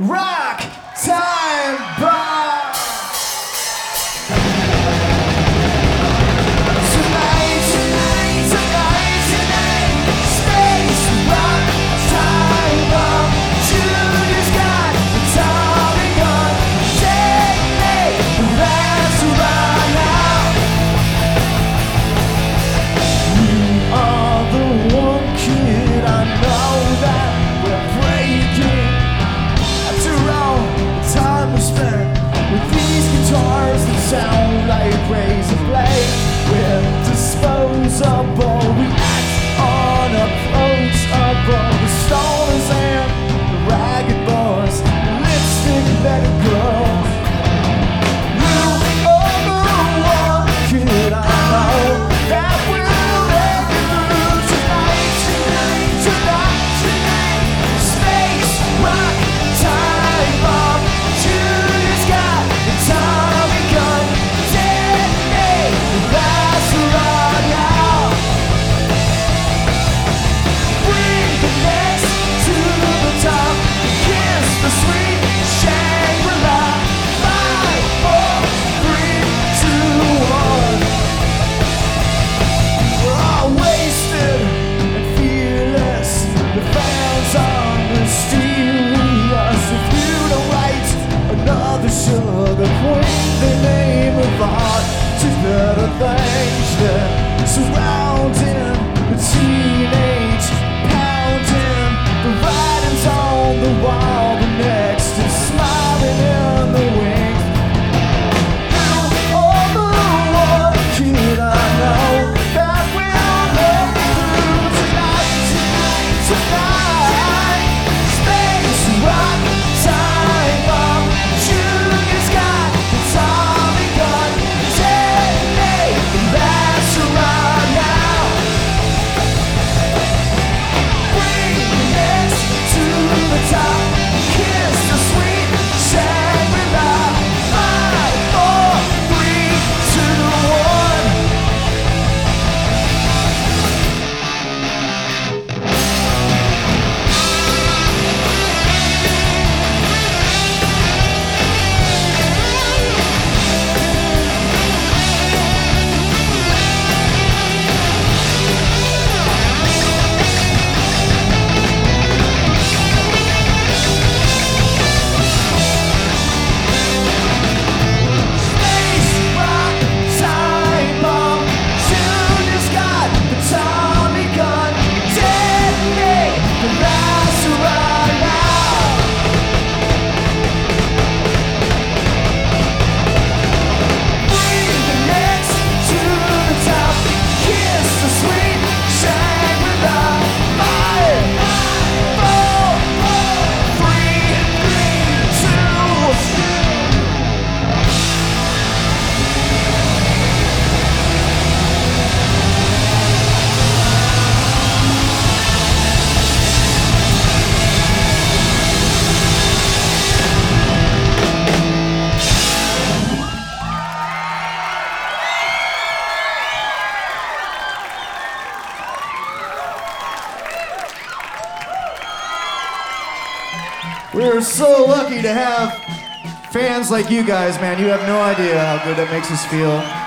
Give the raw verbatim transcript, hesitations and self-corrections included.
Rock Time Bomb! Tonight, tonight, tonight, tonight, Space Rock Time Bomb. Julia's got the Tommy gun. Detonate, that's right now. You are the one kid, I know that we're breaking. Time we spent with these guitars that sound like razor blades. We're disposable, we act unapproachable. The stoners and the ragged boys, the lipstick better girls. You are the one kid I know that will let me through tonight, tonight, tonight, tonight. Space Rock Time Bomb. Julia's got the Tommy gun. Detonate, that's right now. Bring the next to the top. Kiss the sweet Shangri-La. Five, four, three, two, one. We're all wasted and fearless. The fans are mysterious. If you don't write another sugar queen, the name of art to better things that surrounding the teenage pounding. The writing's on the wall, the next is smiling in the wings. You are the one kid I know that will let me through tonight, tonight, tonight. Space Rock Time Bomb. Julia's got the Tommy gun. Detonate, that's right now. Bring the next to the top. Kiss the sweet Shangri-La. Five, four, three, two, one. Space Rock Time Bomb. Julia's got the Tommy gun. Detonate, that's right now. Bring the next to the top. Kiss the sweet Shangri-La. Five, four, three, two. We're so lucky to have fans like you guys, man. You have no idea how good that makes us feel.